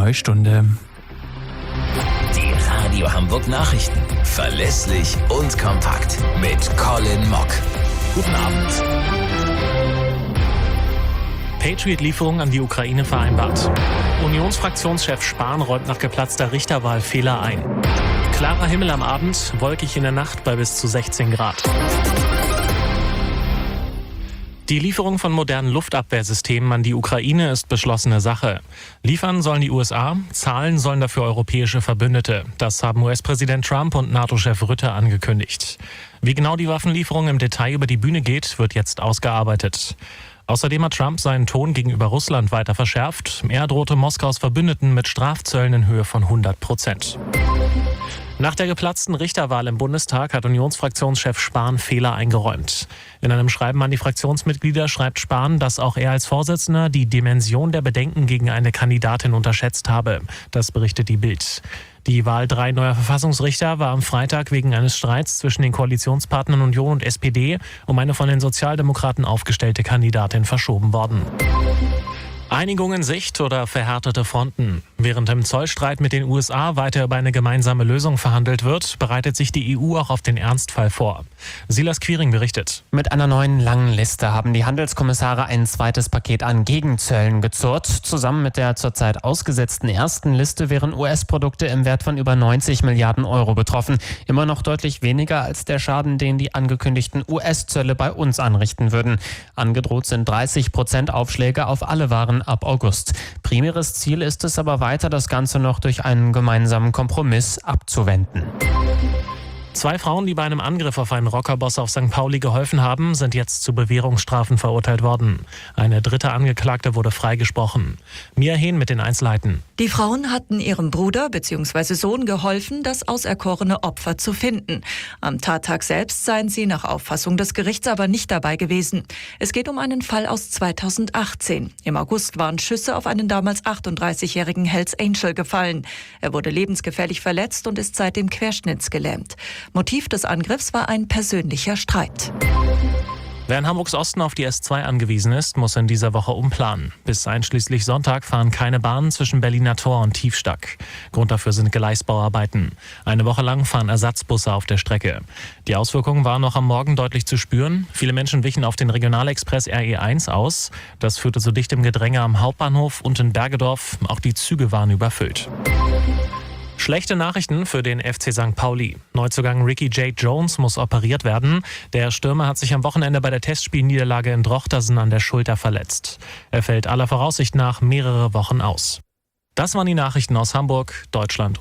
neue Stunde. Die Radio Hamburg Nachrichten. Verlässlich und kompakt. Mit Colin Mock. Guten Abend. Patriot-Lieferung an die Ukraine vereinbart. Unionsfraktionschef Spahn räumt nach geplatzter Richterwahl Fehler ein. Klarer Himmel am Abend, wolkig in der Nacht bei bis zu 16 Grad. Die Lieferung von modernen Luftabwehrsystemen an die Ukraine ist beschlossene Sache. Liefern sollen die USA, zahlen sollen dafür europäische Verbündete. Das haben US-Präsident Trump und NATO-Chef Rutte angekündigt. Wie genau die Waffenlieferung im Detail über die Bühne geht, wird jetzt ausgearbeitet. Außerdem hat Trump seinen Ton gegenüber Russland weiter verschärft. Er drohte Moskaus Verbündeten mit Strafzöllen in Höhe von 100%. Nach der geplatzten Richterwahl im Bundestag hat Unionsfraktionschef Spahn Fehler eingeräumt. In einem Schreiben an die Fraktionsmitglieder schreibt Spahn, dass auch er als Vorsitzender die Dimension der Bedenken gegen eine Kandidatin unterschätzt habe. Das berichtet die Bild. Die Wahl 3 neuer Verfassungsrichter war am Freitag wegen eines Streits zwischen den Koalitionspartnern Union und SPD um eine von den Sozialdemokraten aufgestellte Kandidatin verschoben worden. Einigung in Sicht oder verhärtete Fronten. Während im Zollstreit mit den USA weiter über eine gemeinsame Lösung verhandelt wird, bereitet sich die EU auch auf den Ernstfall vor. Silas Quiring berichtet. Mit einer neuen langen Liste haben die Handelskommissare ein zweites Paket an Gegenzöllen gezurrt. Zusammen mit der zurzeit ausgesetzten ersten Liste wären US-Produkte im Wert von über 90 Milliarden Euro betroffen. Immer noch deutlich weniger als der Schaden, den die angekündigten US-Zölle bei uns anrichten würden. Angedroht sind 30% Aufschläge auf alle Waren ab August. Primäres Ziel ist es aber weiter, das Ganze noch durch einen gemeinsamen Kompromiss abzuwenden. 2 Frauen, die bei einem Angriff auf einen Rockerboss auf St. Pauli geholfen haben, sind jetzt zu Bewährungsstrafen verurteilt worden. Eine dritte Angeklagte wurde freigesprochen. Mia Hehn mit den Einzelheiten. Die Frauen hatten ihrem Bruder bzw. Sohn geholfen, das auserkorene Opfer zu finden. Am Tattag selbst seien sie nach Auffassung des Gerichts aber nicht dabei gewesen. Es geht um einen Fall aus 2018. Im August waren Schüsse auf einen damals 38-jährigen Hells Angel gefallen. Er wurde lebensgefährlich verletzt und ist seitdem querschnittsgelähmt. Motiv des Angriffs war ein persönlicher Streit. Wer in Hamburgs Osten auf die S2 angewiesen ist, muss in dieser Woche umplanen. Bis einschließlich Sonntag fahren keine Bahnen zwischen Berliner Tor und Tiefstack. Grund dafür sind Gleisbauarbeiten. Eine Woche lang fahren Ersatzbusse auf der Strecke. Die Auswirkungen waren noch am Morgen deutlich zu spüren. Viele Menschen wichen auf den Regionalexpress RE1 aus. Das führte zu dichtem Gedränge am Hauptbahnhof und in Bergedorf. Auch die Züge waren überfüllt. Schlechte Nachrichten für den FC St. Pauli. Neuzugang Ricky J. Jones muss operiert werden. Der Stürmer hat sich am Wochenende bei der Testspielniederlage in Drochtersen an der Schulter verletzt. Er fällt aller Voraussicht nach mehrere Wochen aus. Das waren die Nachrichten aus Hamburg, Deutschland